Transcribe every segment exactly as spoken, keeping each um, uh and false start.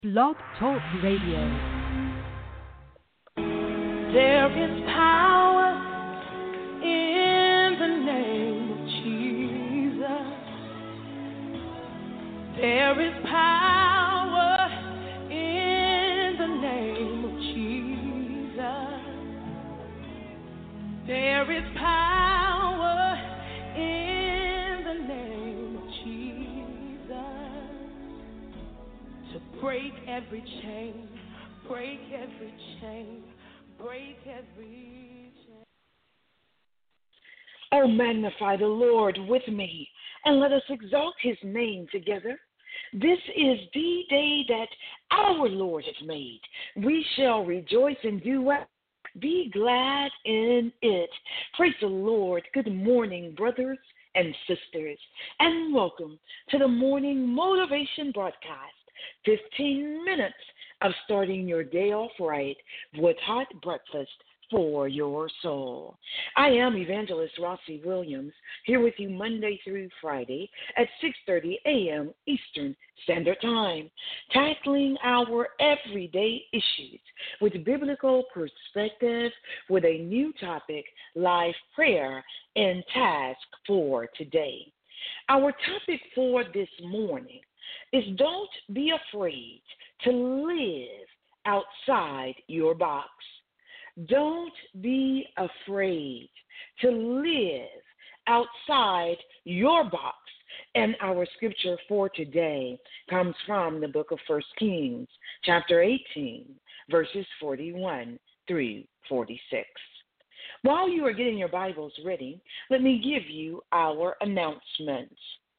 Blog Talk Radio. There is power in the name of Jesus. There is power in the name of Jesus. There is power in the name of Jesus to break every chain, break every chain. Break every chain. Oh, magnify the Lord with me, and let us exalt his name together. This is the day that our Lord has made. We shall rejoice and do what? Be glad in it. Praise the Lord. Good morning, brothers and sisters, and welcome to the Morning Motivation Broadcast. fifteen minutes of starting your day off right with hot breakfast for your soul. I am Evangelist Rossi Williams, here with you Monday through Friday at six thirty a.m. Eastern Standard Time, tackling our everyday issues with biblical perspective with a new topic, live prayer and task for today. Our topic for this morning is don't be afraid to live outside your box. Don't be afraid to live outside your box. And our scripture for today comes from the book of First Kings, chapter eighteen, verses forty-one through forty-six. While you are getting your Bibles ready, let me give you our announcements.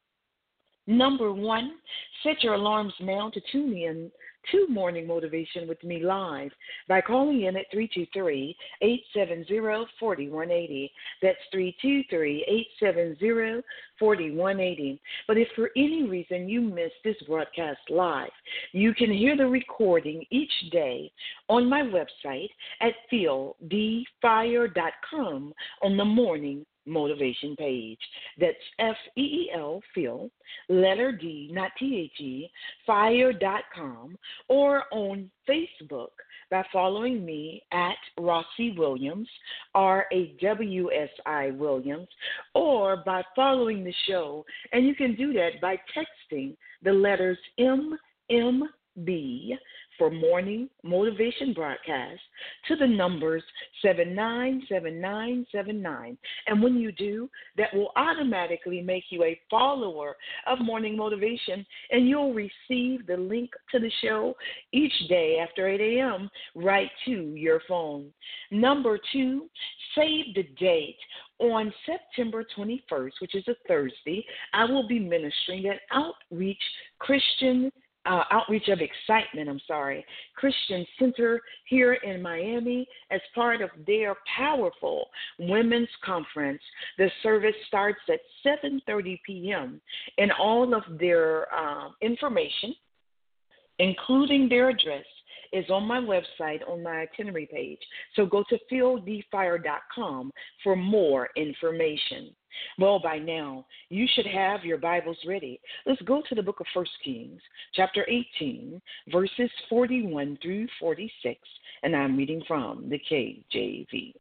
Number one, set your alarms now to tune in to Morning Motivation with me live by calling in at three two three, eight seven zero, four one eight zero. That's three two three, eight seven zero, four one eight zero. But if for any reason you missed this broadcast live, you can hear the recording each day on my website at feel d fire dot com on the Morning Motivation page. That's F E E L, Phil, letter D, not T H E, fire dot com, or on Facebook by following me at Rossi Williams, R A W S I Williams, or by following the show, and you can do that by texting the letters M M B for Morning Motivation Broadcast to the numbers seven nine seven nine seven nine. And when you do, that will automatically make you a follower of Morning Motivation, and you'll receive the link to the show each day after eight a.m. right to your phone. Number two, save the date. On September twenty-first, which is a Thursday, I will be ministering at Outreach Christian Uh, Outreach of Excitement, I'm sorry, Christian Center here in Miami as part of their powerful women's conference. The service starts at seven thirty p.m. and all of their uh, information, including their address, is on my website on my itinerary page. So go to feel d fire dot com for more information. Well, by now, you should have your Bibles ready. Let's go to the book of First Kings, chapter eighteen, verses forty-one through forty-six, and I'm reading from the K J V.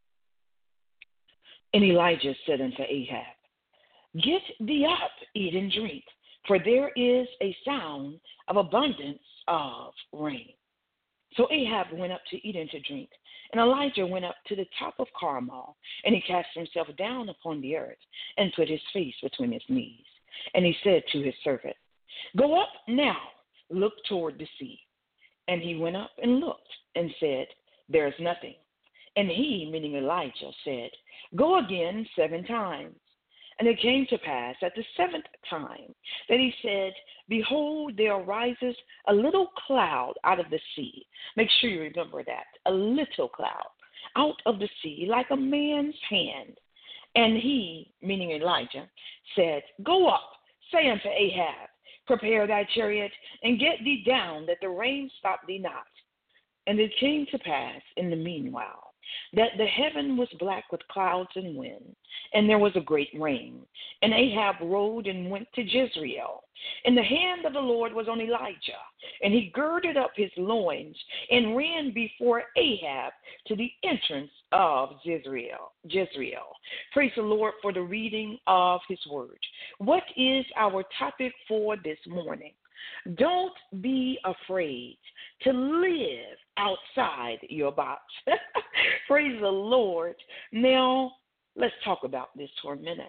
And Elijah said unto Ahab, Get thee up, eat and drink, for there is a sound of abundance of rain. So Ahab went up to eat and to drink, and Elijah went up to the top of Carmel, and he cast himself down upon the earth and put his face between his knees. And he said to his servant, Go up now, look toward the sea. And he went up and looked and said, There is nothing. And he, meaning Elijah, said, Go again seven times. And it came to pass at the seventh time that he said, Behold, there arises a little cloud out of the sea. Make sure you remember that, a little cloud out of the sea like a man's hand. And he, meaning Elijah, said, Go up, say unto Ahab, Prepare thy chariot, and get thee down, that the rain stop thee not. And it came to pass in the meanwhile that the heaven was black with clouds and wind, and there was a great rain. And Ahab rode and went to Jezreel. And the hand of the Lord was on Elijah, and he girded up his loins and ran before Ahab to the entrance of Jezreel. Jezreel. Praise the Lord for the reading of his word. What is our topic for this morning? Don't be afraid to live outside your box. Praise the Lord. Now, let's talk about this for a minute.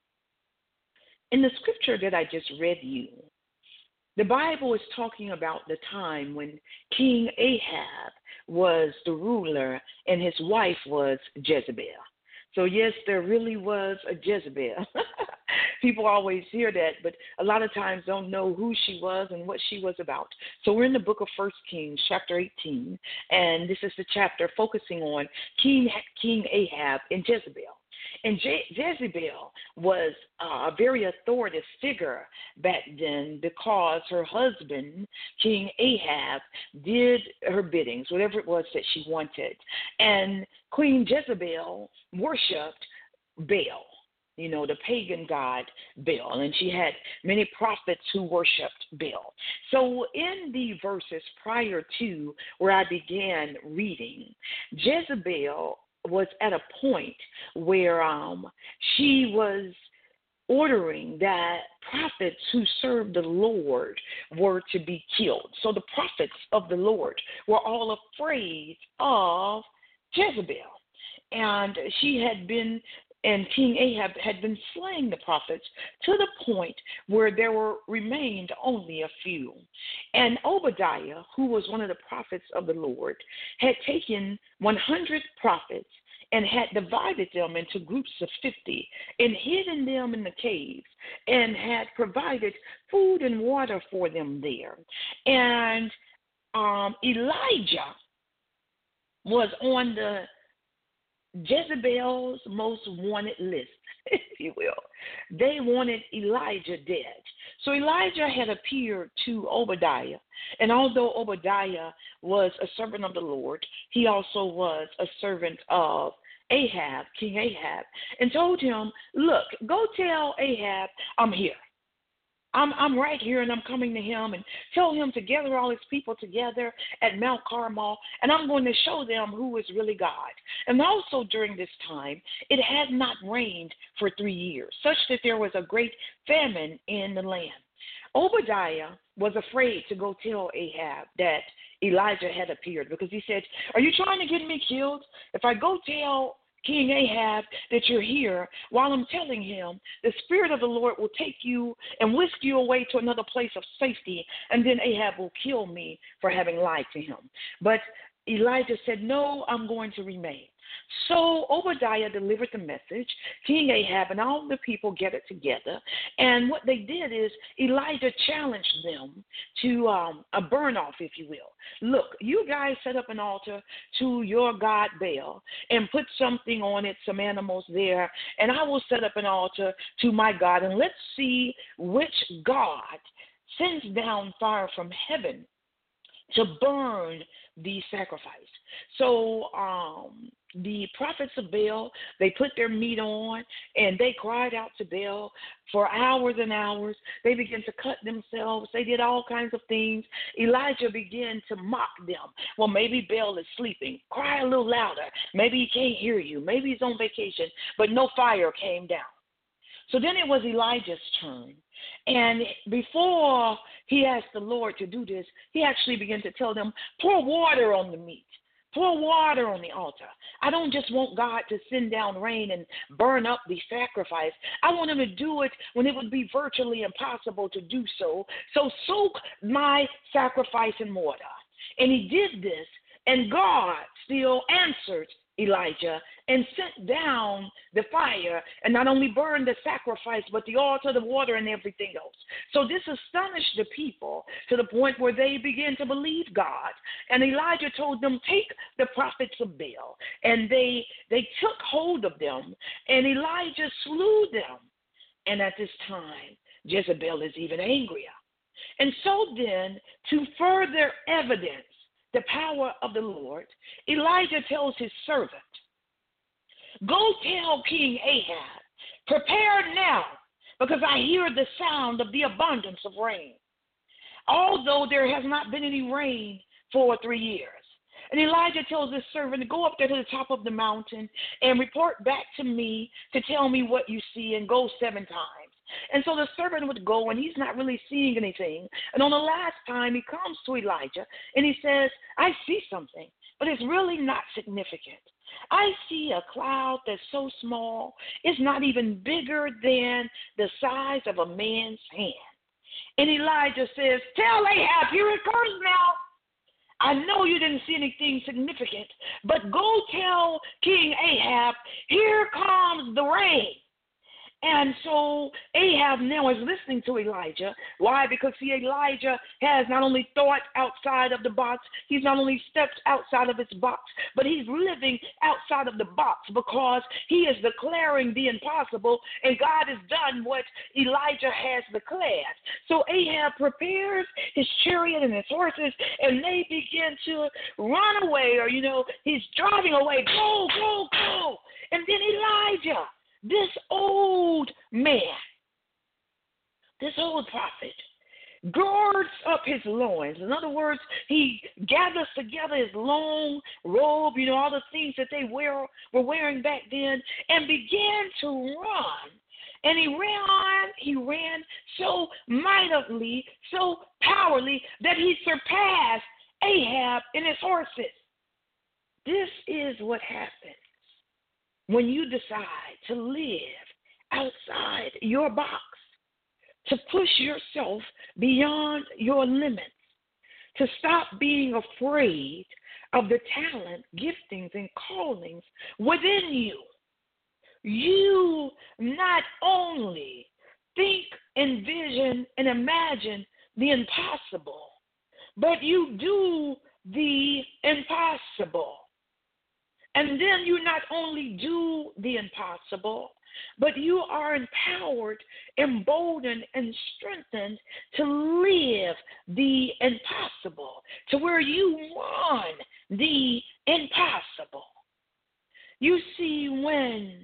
In the scripture that I just read you, the Bible is talking about the time when King Ahab was the ruler and his wife was Jezebel. So, yes, there really was a Jezebel. People always hear that, but a lot of times don't know who she was and what she was about. So we're in the book of First Kings, chapter eighteen, and this is the chapter focusing on King, King Ahab and Jezebel. And Je- Jezebel was uh, a very authoritative figure back then because her husband, King Ahab, did her biddings, whatever it was that she wanted. And Queen Jezebel worshipped Baal, you know, the pagan god Baal, and she had many prophets who worshipped Baal. So in the verses prior to where I began reading, Jezebel was at a point where um, she was ordering that prophets who served the Lord were to be killed. So the prophets of the Lord were all afraid of Jezebel. And she had been, and King Ahab had been slaying the prophets to the point where there were remained only a few. And Obadiah, who was one of the prophets of the Lord, had taken one hundred prophets and had divided them into groups of fifty and hidden them in the caves and had provided food and water for them there. And um, Elijah was on the Jezebel's most wanted list, if you will. They wanted Elijah dead. So Elijah had appeared to Obadiah, and although Obadiah was a servant of the Lord, he also was a servant of Ahab, King Ahab, and told him, look, go tell Ahab I'm here. I'm I'm right here, and I'm coming to him, and tell him to gather all his people together at Mount Carmel, and I'm going to show them who is really God. And also during this time, it had not rained for three years, such that there was a great famine in the land. Obadiah was afraid to go tell Ahab that Elijah had appeared because he said, are you trying to get me killed? If I go tell King Ahab that you're here, while I'm telling him, the Spirit of the Lord will take you and whisk you away to another place of safety, and then Ahab will kill me for having lied to him. But Elijah said, no, I'm going to remain. So Obadiah delivered the message. King Ahab and all the people gathered together, and what they did is Elijah challenged them to um, a burn-off, if you will. Look, you guys set up an altar to your god Baal and put something on it, some animals there, and I will set up an altar to my God, and let's see which God sends down fire from heaven to burn the sacrifice. So um, the prophets of Baal, they put their meat on, and they cried out to Baal for hours and hours. They began to cut themselves. They did all kinds of things. Elijah began to mock them. Well, maybe Baal is sleeping. Cry a little louder. Maybe he can't hear you. Maybe he's on vacation, but no fire came down. So then it was Elijah's turn. And before he asked the Lord to do this, he actually began to tell them, pour water on the meat. Pour water on the altar. I don't just want God to send down rain and burn up the sacrifice. I want him to do it when it would be virtually impossible to do so. So soak my sacrifice in water. And he did this, and God still answered Elijah and sent down the fire and not only burned the sacrifice, but the altar, the water, and everything else. So this astonished the people to the point where they began to believe God. And Elijah told them, take the prophets of Baal. And they, they took hold of them, and Elijah slew them. And at this time, Jezebel is even angrier. And so then, to further evidence the power of the Lord, Elijah tells his servant, go tell King Ahab, prepare now, because I hear the sound of the abundance of rain, although there has not been any rain for three years. And Elijah tells his servant to go up there to the top of the mountain and report back to me to tell me what you see, and go seven times. And so the servant would go, and he's not really seeing anything. And on the last time, he comes to Elijah, and he says, I see something, but it's really not significant. I see a cloud that's so small, it's not even bigger than the size of a man's hand. And Elijah says, tell Ahab, here it comes now. I know you didn't see anything significant, but go tell King Ahab, here comes the rain. And so Ahab now is listening to Elijah. Why? Because, see, Elijah has not only thought outside of the box, he's not only stepped outside of his box, but he's living outside of the box, because he is declaring the impossible, and God has done what Elijah has declared. So Ahab prepares his chariot and his horses, and they begin to run away, or, you know, he's driving away. Go, go, go. And then Elijah, this old man, this old prophet, girds up his loins. In other words, he gathers together his long robe, you know, all the things that they wear, were wearing back then, and began to run. And he ran, he ran so mightily, so powerfully, that he surpassed Ahab and his horses. This is what happens when you decide to live outside your box, to push yourself beyond your limits, to stop being afraid of the talent, giftings, and callings within you. You not only think, envision, and imagine the impossible, but you do the impossible. And then you not only do the impossible, but you are empowered, emboldened, and strengthened to live the impossible, to where you run the impossible. You see, when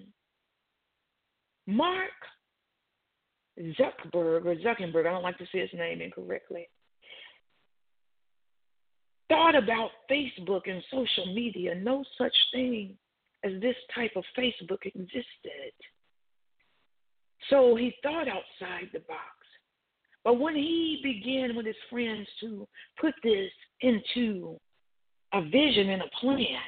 Mark Zuckerberg, or Zuckerberg, I don't like to say his name incorrectly, thought about Facebook and social media, no such thing as this type of Facebook existed. So he thought outside the box. But when he began with his friends to put this into a vision and a plan,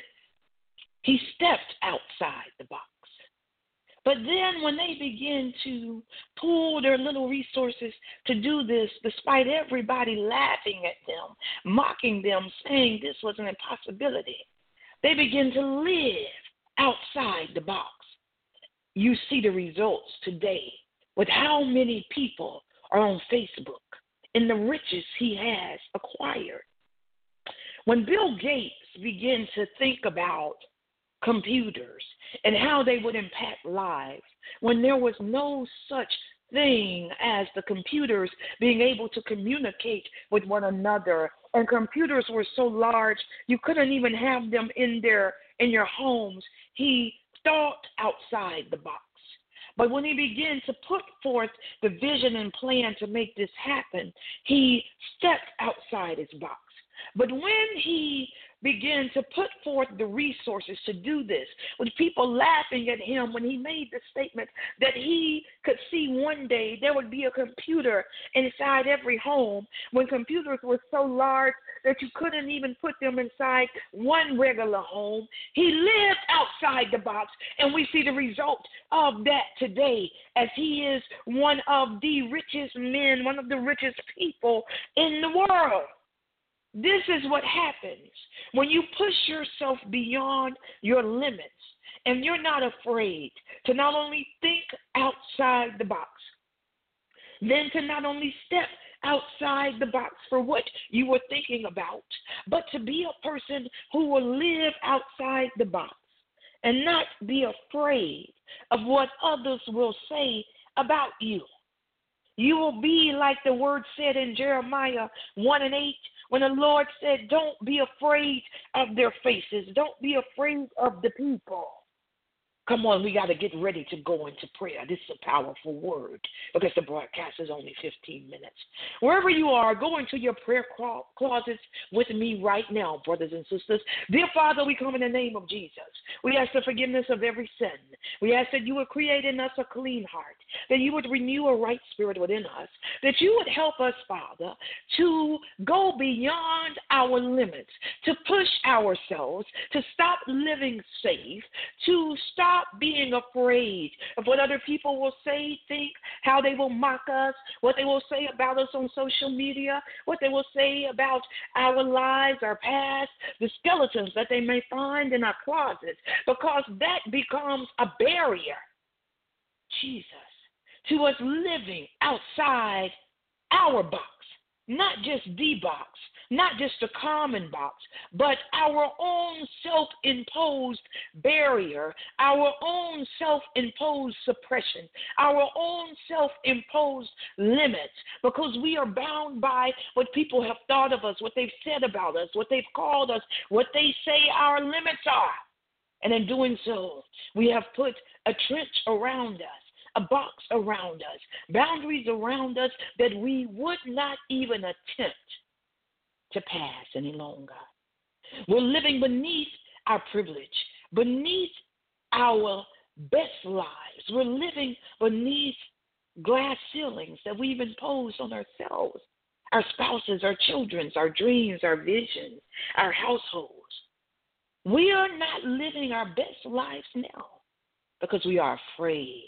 he stepped outside the box. But then when they begin to pool their little resources to do this, despite everybody laughing at them, mocking them, saying this was an impossibility, they begin to live outside the box. You see the results today with how many people are on Facebook and the riches he has acquired. When Bill Gates began to think about computers and how they would impact lives, when there was no such thing as the computers being able to communicate with one another, and computers were so large you couldn't even have them in their in your homes, he thought outside the box. But when he began to put forth the vision and plan to make this happen, he stepped outside his box. But when he began to put forth the resources to do this, with people laughing at him when he made the statement that he could see one day there would be a computer inside every home, when computers were so large that you couldn't even put them inside one regular home, he lived outside the box, and we see the result of that today, as he is one of the richest men, one of the richest people in the world. This is what happens when you push yourself beyond your limits, and you're not afraid to not only think outside the box, then to not only step outside the box for what you were thinking about, but to be a person who will live outside the box and not be afraid of what others will say about you. You will be like the word said in Jeremiah one and eight, when the Lord said, don't be afraid of their faces. Don't be afraid of the people. Come on, we got to get ready to go into prayer. This is a powerful word because the broadcast is only fifteen minutes. Wherever you are, go into your prayer closets with me right now, brothers and sisters. Dear Father, we come in the name of Jesus. We ask the forgiveness of every sin. We ask that you would create in us a clean heart, that you would renew a right spirit within us, that you would help us, Father, to go beyond our limits, to push ourselves, to stop living safe, to stop being afraid of what other people will say, think, how they will mock us, what they will say about us on social media, what they will say about our lives, our past, the skeletons that they may find in our closets, because that becomes a barrier, Jesus, to us living outside our box, not just the box, not just a common box, but our own self-imposed barrier, our own self-imposed suppression, our own self-imposed limits, because we are bound by what people have thought of us, what they've said about us, what they've called us, what they say our limits are. And in doing so, we have put a trench around us, a box around us, boundaries around us that we would not even attempt to pass any longer. We're living beneath our privilege, beneath our best lives. We're living beneath glass ceilings that we've imposed on ourselves, our spouses, our children, our dreams, our visions, our households. We are not living our best lives now because we are afraid,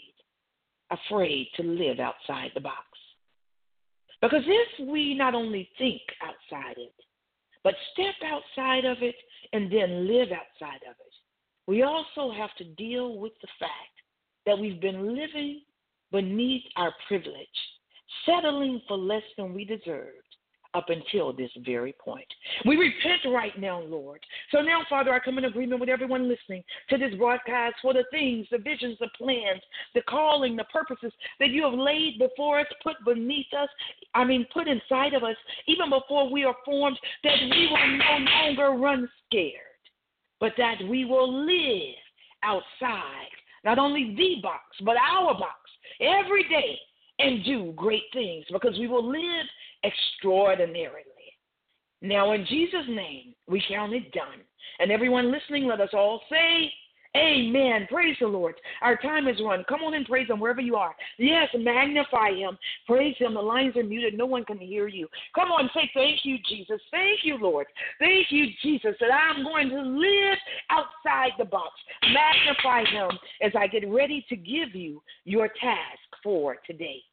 afraid to live outside the box. Because if we not only think outside it, but step outside of it and then live outside of it, we also have to deal with the fact that we've been living beneath our privilege, settling for less than we deserved up until this very point. We repent right now, Lord. So now, Father, I come in agreement with everyone listening to this broadcast for the things, the visions, the plans, the calling, the purposes that you have laid before us, put beneath us, I mean, put inside of us, even before we are formed, that we will no longer run scared, but that we will live outside, not only the box, but our box, every day, and do great things, because we will live extraordinarily. Now, in Jesus' name, we count it done. And everyone listening, let us all say, amen. Praise the Lord. Our time is run. Come on and praise him wherever you are. Yes, magnify him. Praise him. The lines are muted. No one can hear you. Come on, say thank you, Jesus. Thank you, Lord. Thank you, Jesus, that I'm going to live outside the box. Magnify him as I get ready to give you your task for today.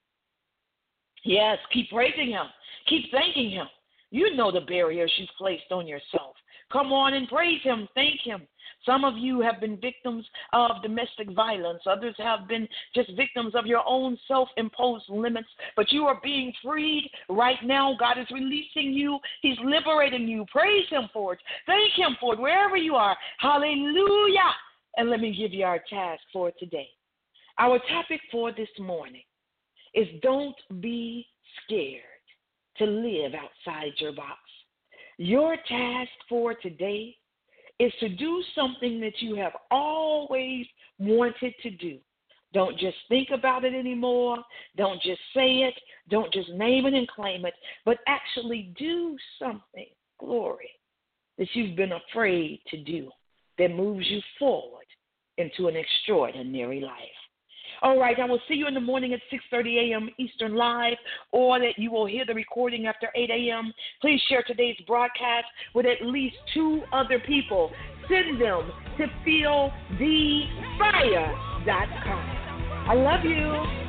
Yes, keep praising him. Keep thanking him. You know the barriers you've placed on yourself. Come on and praise him. Thank him. Some of you have been victims of domestic violence. Others have been just victims of your own self-imposed limits. But you are being freed right now. God is releasing you. He's liberating you. Praise him for it. Thank him for it wherever you are. Hallelujah. And let me give you our task for today. Our topic for this morning is don't be scared to live outside your box. Your task for today is to do something that you have always wanted to do. Don't just think about it anymore. Don't just say it. Don't just name it and claim it, but actually do something, glory, that you've been afraid to do that moves you forward into an extraordinary life. All right, I will see you in the morning at six thirty a.m. Eastern Live, or that you will hear the recording after eight a.m. Please share today's broadcast with at least two other people. Send them to feel the fire dot com. I love you.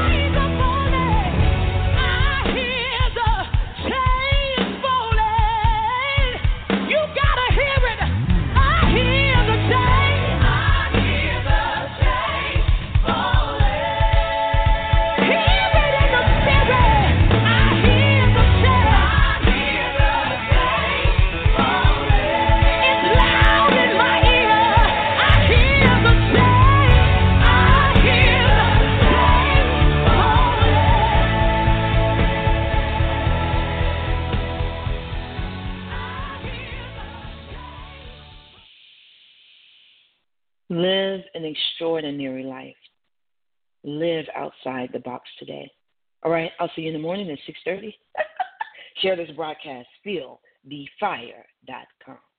Chains falling. Live an extraordinary life. Live outside the box today. All right, I'll see you in the morning at six thirty. Share this broadcast. Feel the fire dot com.